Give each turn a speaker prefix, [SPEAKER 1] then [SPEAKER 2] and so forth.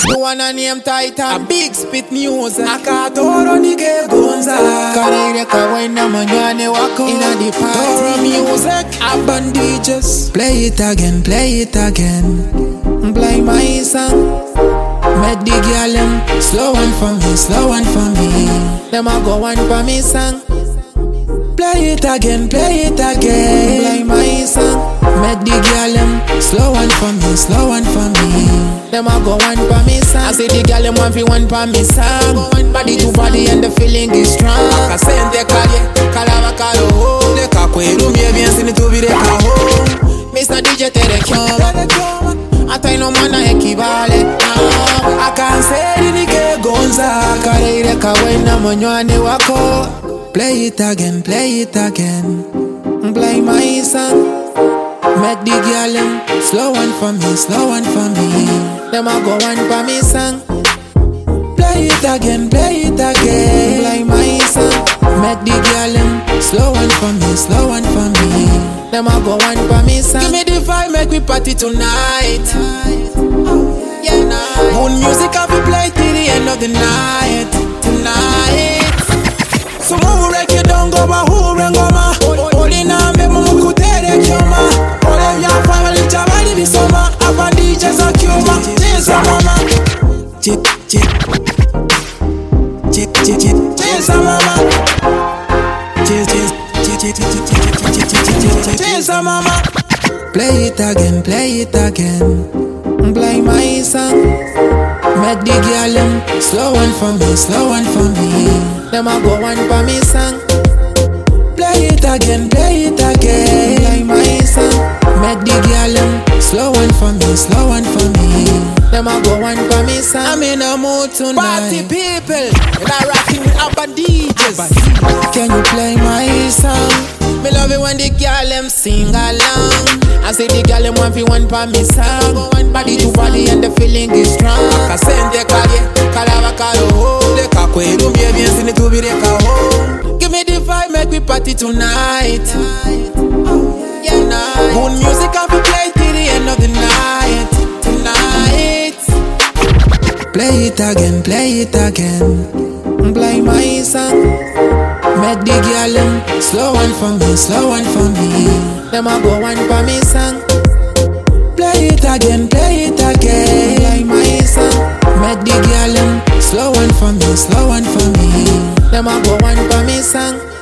[SPEAKER 1] You wanna name Titan, a big spit news. Akatoro nige gonza. Karaire kawaina manyane wako. Inna the party music. Urban DJs. Play it again, play it again. Play my song. Make the girl them slow one for me, slow one for me. Them a go one for me song. Play it again, play it again. Play my song. Make the girl them slow one for me, slow one for me. Them a go one for me song. I say the girl them want fi one for me song. Body to body and the feeling is strong. Akasente kalye, kalama kalo. Le kakweru bien sini tu vire kaho. Mr. DJ tere kyoma. Ata no mana ekibale. I can't say nige gonza. Karaire kawaina manywane wako. Play it again, play it again. Play my song. Make the girl them slow one for me, slow one for me. Them a go one for me song. Play it again, play it again. Play my song. Make the girl them slow one for me, slow one for me. Them a go one for me song. Give me the vibe, make we party tonight. Yeah, night. Good music have we play till the end of the night. Tonight. So move wreck you don't go ba who rengoma. Oli na me mumu kutere kyoma. Ole ya family chabali bisoma. Urban DJs a kyoma. Cheza mama. Chip chip. Chip chip chip. Cheza mama. Chip chip chip chip chip. Cheza mama. Play it again, play it again. Play my song. Make the girl them slow one for me, slow one for me. Them a go one for me song. Play it again, play it again. Play my song. Make the girl them slow one for me, slow one for me. Them a go one for me song. I'm in a mood tonight. Party people, and I rocking with Urban DJs. Can you play my song? Me love it when the girl them sing along. I say the girl them want fi one for me song. Body to body and the feeling is strong. Akasente kalye, kalava kalo. Le kakweru bien sini tu vire kaho. Give me the vibe, make we party tonight. Yeah, night. Good music have we play till the end of the night. Tonight. Play it again, play it again. Play my song. Make the girl them slow one for me, slow one for me. Them a go one for me song. Play it again, play it again. Play my song. Make the girl them slow one for me, slow one for me. Them a go one for me song.